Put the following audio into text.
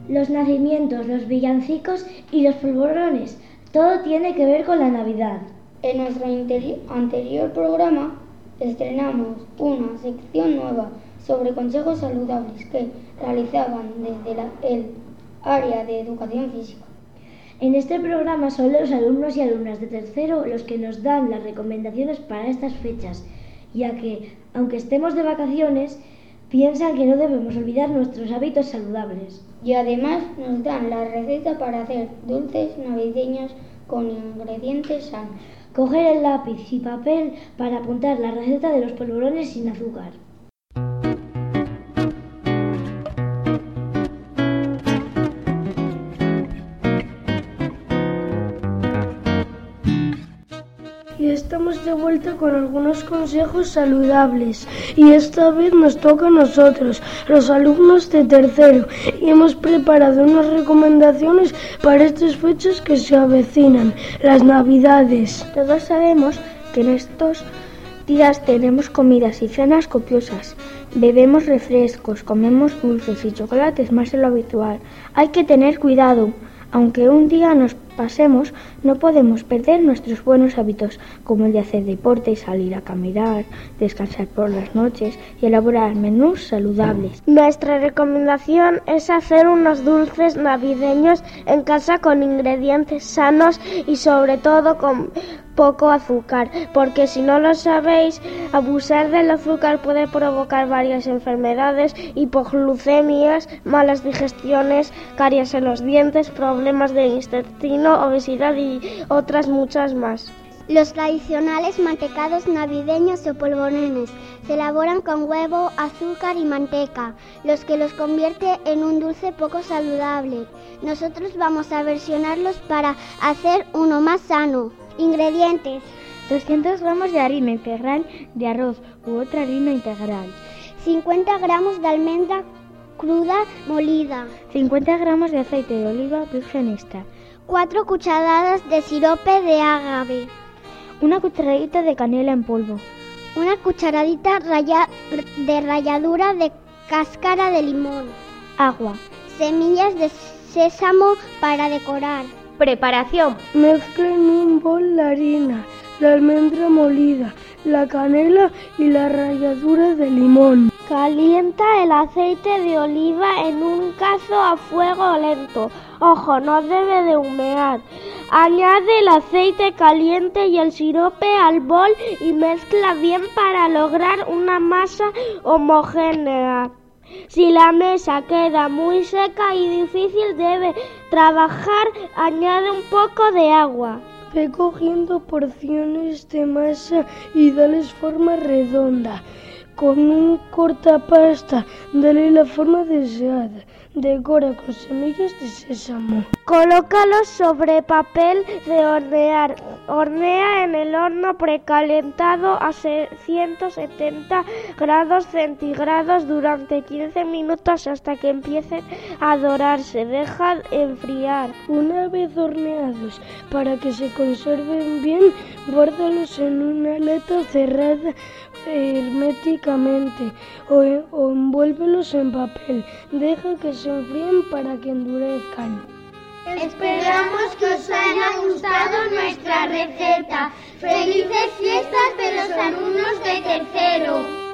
los nacimientos, los villancicos y los polvorones. Todo tiene que ver con la Navidad. En nuestro anterior programa estrenamos una sección nueva sobre consejos saludables que realizaban desde el área de educación física. En este programa son los alumnos y alumnas de tercero los que nos dan las recomendaciones para estas fechas, ya que, aunque estemos de vacaciones, piensan que no debemos olvidar nuestros hábitos saludables. Y además nos dan la receta para hacer dulces navideños con ingredientes sanos. Coger el lápiz y papel para apuntar la receta de los polvorones sin azúcar. Y estamos de vuelta con algunos consejos saludables. Y esta vez nos toca a nosotros, los alumnos de tercero. Y hemos preparado unas recomendaciones para estas fechas que se avecinan, las Navidades. Todos sabemos que en estos días tenemos comidas y cenas copiosas. Bebemos refrescos, comemos dulces y chocolates más de lo habitual. Hay que tener cuidado. Aunque un día nos pasemos, no podemos perder nuestros buenos hábitos, como el de hacer deporte, salir a caminar, descansar por las noches y elaborar menús saludables. Nuestra recomendación es hacer unos dulces navideños en casa con ingredientes sanos y sobre todo con poco azúcar, porque si no lo sabéis, abusar del azúcar puede provocar varias enfermedades, hipoglucemias, malas digestiones, caries en los dientes, problemas de intestino, obesidad y otras muchas más. Los tradicionales mantecados navideños o polvorones se elaboran con huevo, azúcar y manteca, los que los convierte en un dulce poco saludable. Nosotros vamos a versionarlos para hacer uno más sano. Ingredientes: 200 gramos de harina integral de arroz u otra harina integral, 50 gramos de almendra cruda molida, 50 gramos de aceite de oliva virgen extra, 4 cucharadas de sirope de agave, una cucharadita de canela en polvo, una cucharadita de ralladura de cáscara de limón, agua, semillas de sésamo para decorar. Preparación: mezcla en un bol la harina, la almendra molida, la canela y la ralladura de limón. Calienta el aceite de oliva en un cazo a fuego lento. Ojo, no debe de humear. Añade el aceite caliente y el sirope al bol y mezcla bien para lograr una masa homogénea. Si la mesa queda muy seca y difícil de trabajar, añade un poco de agua. Ve cogiendo porciones de masa y dales forma redonda. Con un cortapasta, dale la forma deseada. Decora con semillas de sésamo. Colócalos sobre papel de hornear. Hornea en el horno precalentado a 170 grados centígrados durante 15 minutos hasta que empiecen a dorarse. Deja enfriar. Una vez horneados, para que se conserven bien, guárdalos en una lata cerrada herméticamente o envuélvelos en papel. Deja que se enfríen para que endurezcan. Esperamos que os haya gustado nuestra receta. ¡Felices fiestas de los alumnos de tercero!